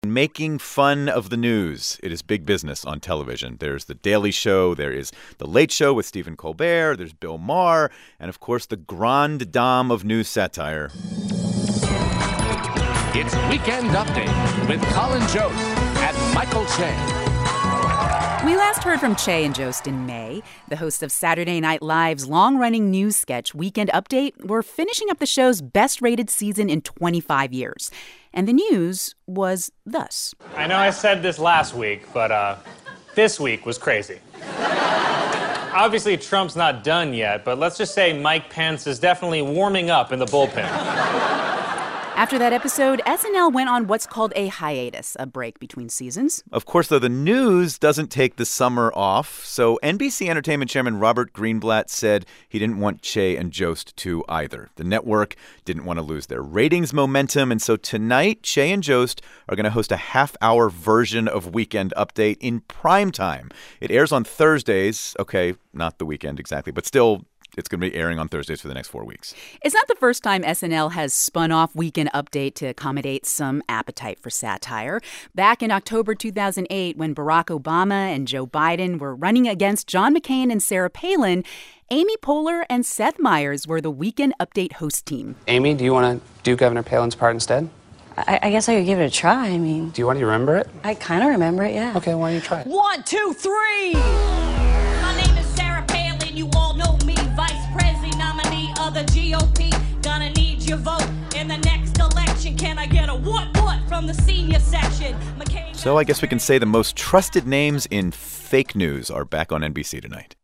Making fun of the news. It is big business on television. There's The Daily Show. There is The Late Show with Stephen Colbert. There's Bill Maher. And, of course, the grande dame of news satire. It's Weekend Update with Colin Jost and Michael Che. We last heard from Che and Jost in May, the hosts of Saturday Night Live's long-running news sketch Weekend Update were finishing up the show's best-rated season in 25 years. And the news was thus. I know I said this last week, but this week was crazy. Obviously, Trump's not done yet, but let's just say Mike Pence is definitely warming up in the bullpen. After that episode, SNL went on what's called a hiatus, a break between seasons. Of course, though, the news doesn't take the summer off. So NBC Entertainment Chairman Robert Greenblatt said he didn't want Che and Jost to either. The network didn't want to lose their ratings momentum. And so tonight, Che and Jost are going to host a half-hour version of Weekend Update in prime time. It airs on Thursdays. Okay, not the weekend exactly, but still, it's going to be airing on Thursdays for the next 4 weeks. It's not the first time SNL has spun off Weekend Update to accommodate some appetite for satire. Back in October 2008, when Barack Obama and Joe Biden were running against John McCain and Sarah Palin, Amy Poehler and Seth Meyers were the Weekend Update host team. Amy, do you want to do Governor Palin's part instead? I guess I could give it a try. I mean... Do you want to remember it? I kind of remember it, yeah. Okay, why don't you try it? 1, 2, 3! My name is Sarah Palin. You all know me. Vice President nominee of the GOP. Gonna need your vote in the next election. Can I get a what from the senior section? So I guess we can say the most trusted names in fake news are back on NBC tonight.